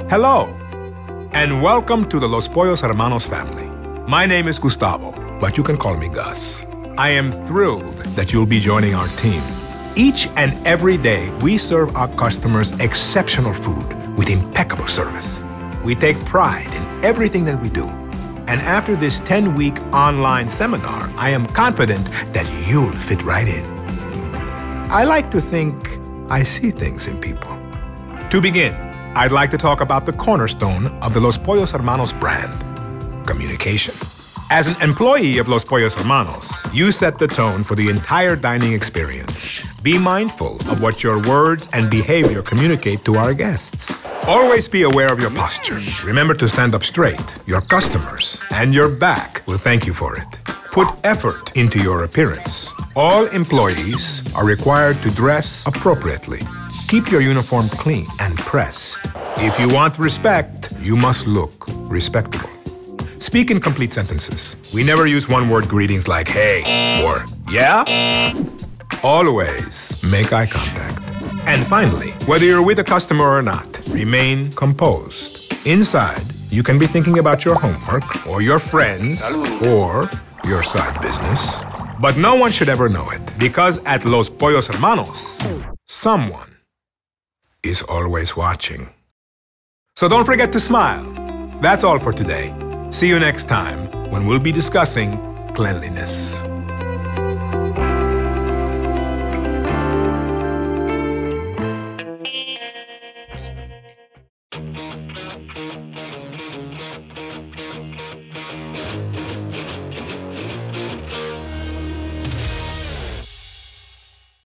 Hello, and welcome to the Los Pollos Hermanos family. My name is Gustavo, but you can call me Gus. I am thrilled that you'll be joining our team. Each and every day, we serve our customers exceptional food with impeccable service. We take pride in everything that we do. And after this 10-week online seminar, I am confident that you'll fit right in. I like to think I see things in people. To begin, I'd like to talk about the cornerstone of the Los Pollos Hermanos brand, communication. As an employee of Los Pollos Hermanos, you set the tone for the entire dining experience. Be mindful of what your words and behavior communicate to our guests. Always be aware of your posture. Remember to stand up straight. Your customers and your back will thank you for it. Put effort into your appearance. All employees are required to dress appropriately. Keep your uniform clean and pressed. If you want respect, you must look respectable. Speak in complete sentences. We never use one-word greetings like hey or yeah. Always make eye contact. And finally, whether you're with a customer or not, remain composed. Inside, you can be thinking about your homework or your friends or your side business. But no one should ever know it, because at Los Pollos Hermanos, someone is always watching. So don't forget to smile. That's all for today. See you next time when we'll be discussing cleanliness.